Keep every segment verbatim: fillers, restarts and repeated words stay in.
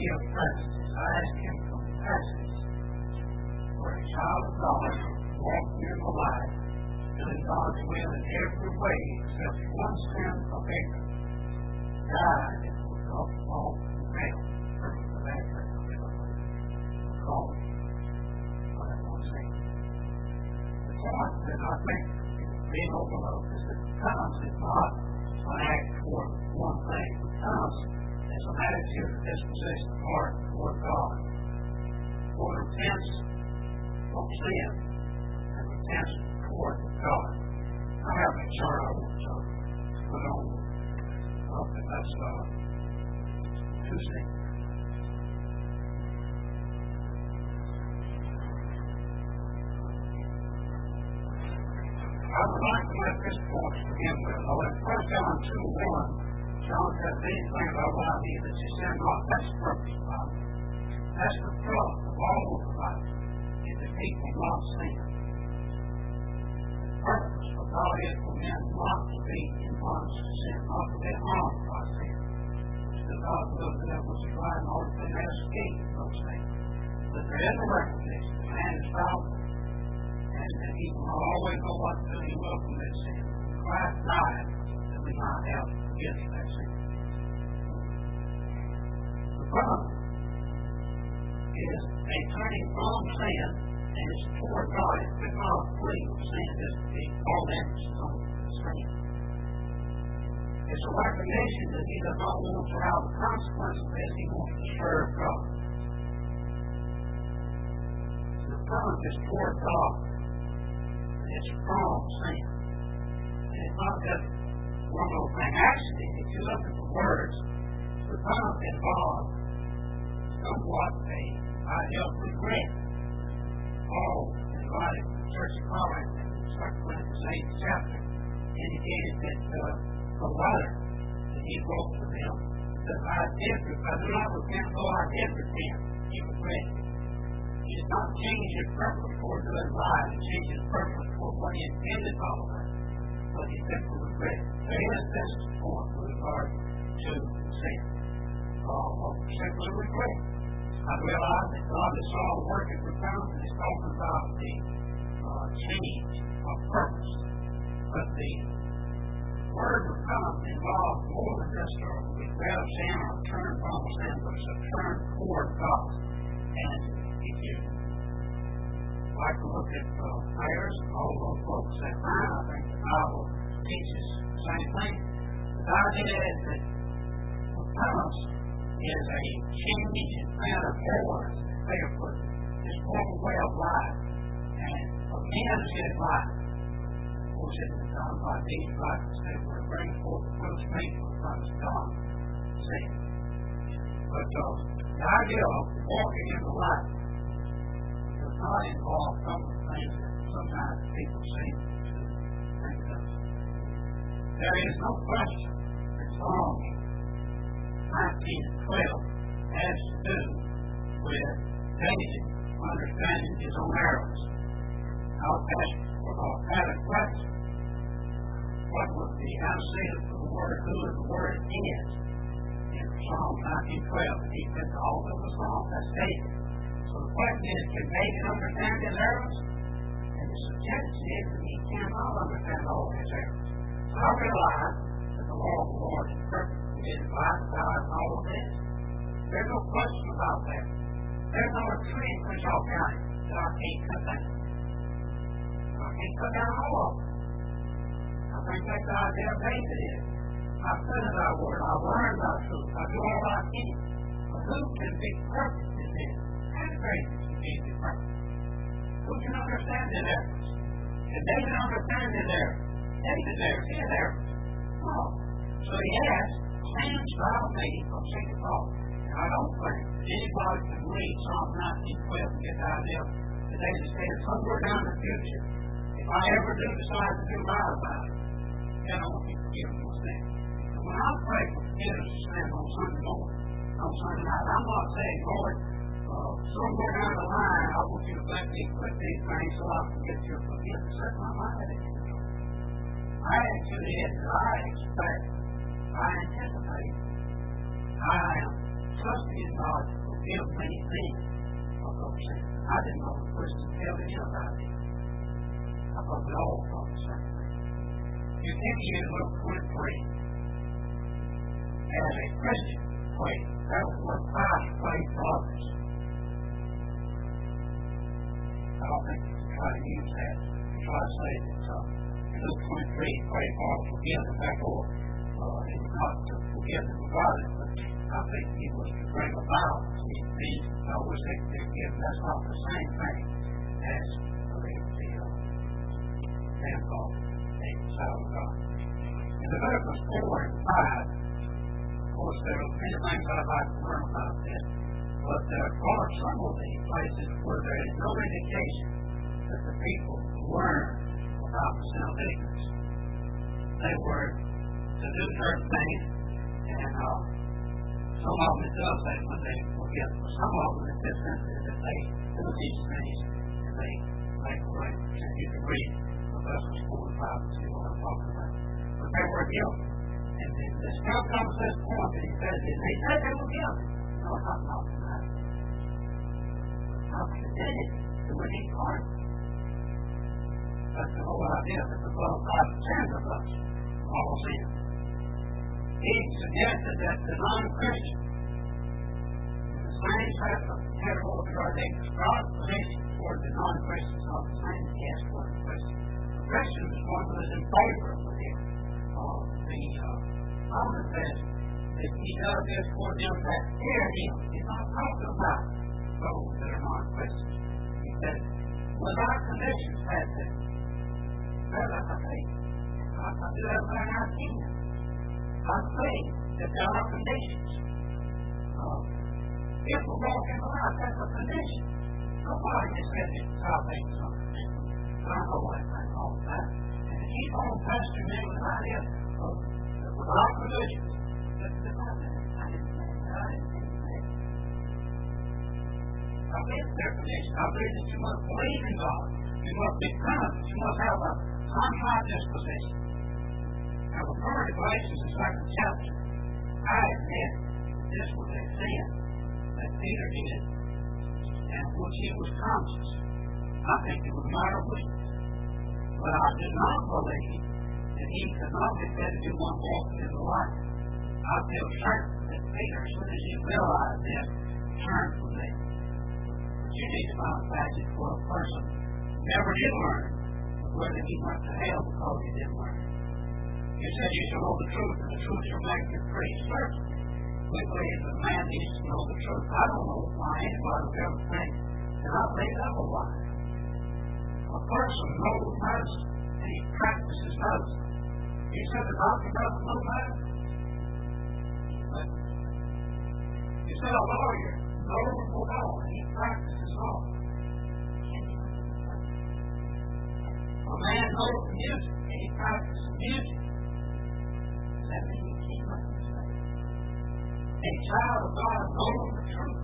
give presence. I ask Him for presence. For a child of God, walking in the light, doing God's will in every way, except one sin of ignorance, died and was up off the ground. For that reason, we don't call it. But I won't say it. The point that I think is being overlooked is that penance is not an act toward one thing. Penance is an attitude of disposition of heart toward God. For repentance from sin and repentance toward God. I have a chart I want to put on. Okay, that's uh, Tuesday. I would like to let this point begin with. I went First John two one. John says these things I want thee that you sin not. That's the purpose of the Bible. That's the thrust of all of the Bible. Is that people not sin. The purpose of God is for men not to be in bondage to sin, not to be harmed by sin. Because God wills that that was right in order to escape those things. But there is a recognition that man is fallen. And that he will not always know what to do. He will commit sin. Christ died that we might have forgiveness of that sin. The promise is a turning from sin and it's toward God. It's because free from sin is the all emphasis on sin. It's a recognition that he does not want to have the consequence of this. He wants to serve God. The promise is toward God. It's from sin. And it's not just one little thing. Actually, if you look at the words, the promise involves somewhat a idea of regret. Paul, in writing to the Church of Corinth in Second Corinthians eighth chapter, indicated that uh, the letter that he wrote to them says, I did, I do not repent, though I did repent. He regretted. He did not change his purpose for doing right. He changed his purpose for what he intended all of that. But he simply regretted. There is this point with regard to sin. Uh, simply regret. I realize that God is all working for pounds and he's talking about the uh, change of purpose. But the word repent involves more than just a regret of sin or a turn from sin, but it's a turn toward God. And if you like to look at uh, prayers, all of those folks say, man, I think the Bible teaches the same thing. The idea is that repentance is a change in manner forward, barefoot. It's one way of life. And a man is his life. Of course, it is done by these life that will bring forth the fruits made from the promise of God. See? But uh, the idea of walking in the light does not involve some of the things that sometimes people seem to think of. There is no question that Psalm nineteen and twelve has to do with David understanding his own errors. Our passion for our habit question. What was the antecedent for the word who and the word is? In Psalm nineteen twelve, he said the author of the Psalm, that's David. So the question is, can David understand his errors? And the suggestion is that he cannot understand all his errors. So I realize that the law of the Lord is perfect. It is right, God, and all of this. There's no question about that. There's not a tree in Crenshaw County that I can't cut down. I can't cut down all of them. I think that's the idea of David is. I've said thy word, I've learned thy truth, I do all I can. But who can be perfect in this? And great is he can't be perfect. Who can understand his errors? Can David understand his errors? David's errors, his errors. No. So he asked, Cleanse thou me from secret thought. And I don't think that anybody can read Psalm nineteen twelve and get the idea that David said somewhere down in the future, if I ever do decide to do right about it, then I won't be forgiven of sin. And when I pray for forgiveness of sin on Sunday morning, on Sunday night, I'm not saying, Lord, uh, somewhere down the line, I want you to let me quit these things so I can get your forgiveness. That's not my attitude. My attitude is that I expect, I anticipate, I am trusting his knowledge to fulfill many things of those things. I didn't know the Christian tell any about it. I thought we all thought the same thing. You can't use Luke twenty-three as a Christian prayed. That was what Christ prayed for others. I don't think you can try to use that to try to save yourself. In Luke twenty-three, pray for forgiveness. Therefore, uh, he was not to forgive them about it, but I think he was to bring about these things. I wish they could forgive. That's not the same thing as the the man called the child of God. In Leviticus four and five, of course, there are many things I'd like to learn about this, but there are some of these places where there is no indication that the people learned about the sin of ignorance. They were to do certain things, and uh, some of them it does say when they forget, but some of them it just says that they do these things and they make the right. You can read Leviticus four and five and see what I'm talking about. But they were guilty. And the still comes to this point that he says, they said they were guilty. No, I'm not denying it. How could they did it to any part? That's the whole idea that the blood of God sends of us, all sin. He suggested that the non-Christian, in the same type of category where they describe position toward the non-Christians, not the same as toward the Christian. The Christian is one who is in favor of him. Uh, the uh, Romans says that he does this for them that fear him. He's not talking about those that are non-Christians. He says, without conditions, that's it. Well, that's a faith. I do that when I see them. I say that there are conditions. Uh, if we walk in the life, that's a condition. Nobody just says it's salvation on condition. But I know what I call that. And to keep on pestering me with the idea of without conditions, that's the idea. I didn't say that. I didn't say that. I believe there are conditions. I believe that you must believe in God. You must be conscious. You must have a contrite disposition. Now, referring to Galatians, the second chapter, I admit this was a sin that Peter did, and which he was conscious. I think it was not a weakness. But I do not believe that he could not have said to one walking in the light. I feel certain that Peter, as soon as he realized this, turned from them. But you need to find a passage where a person never did learn, whether he went to hell because he didn't learn. You said you should know the truth, and the truth shall make you free. Certainly, we believe that man needs to know the truth. I don't know why anybody would ever think that I made up a lie. A person knows medicine, and he practices medicine. You said the doctor doesn't know medicine. You said a lawyer knows the law, and he practices law. A man knows music, and he practices music. Does that mean he can't make mistakes? A child of God knows the truth.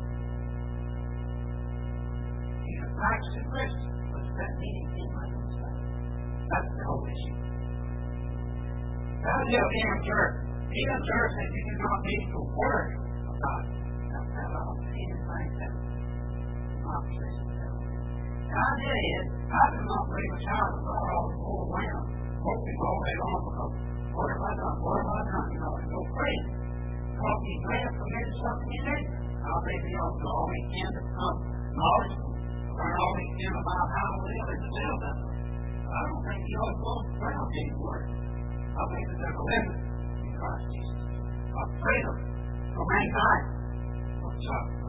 He's a practicing Christian, but does that mean he can't make mistakes? That's the whole issue. That's the Ian Church. Ian Church said you do not need to worry about it. That's how I don't see anything that opposition tells me. The idea is, I do not believe a child of God all overwhelmed, hoping all day long because what have I done? What have I done? You know, and go crazy. Because he may have committed something he didn't. I think he ought to do all he can to become knowledge, learn all he can about how to live and to live that way. I don't think he ought to go around anymore. I think that there's a limit in Christ Jesus of freedom from anxiety of suffering.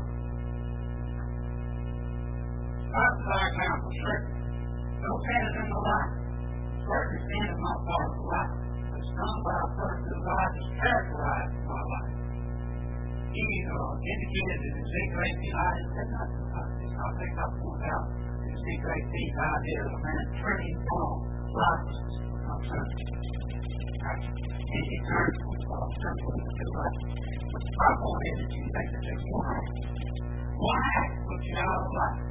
That's our counsel, certain. No sin is in the life. Certain sin is not part of the life. It's done by a person whose life is characterized by life. He uh, indicated in his secret eighteen, I said nothing about this. I think I pointed out in his secret eighteen, the idea of a man turning from righteousness from sin. And he turned from sinful to righteousness. My point is that you think that there's one act. One act puts you out of life.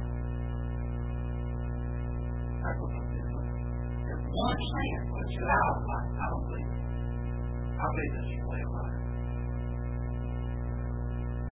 That's what I'm doing. There's one sin puts you out of life. I don't believe it. I believe that you play a life.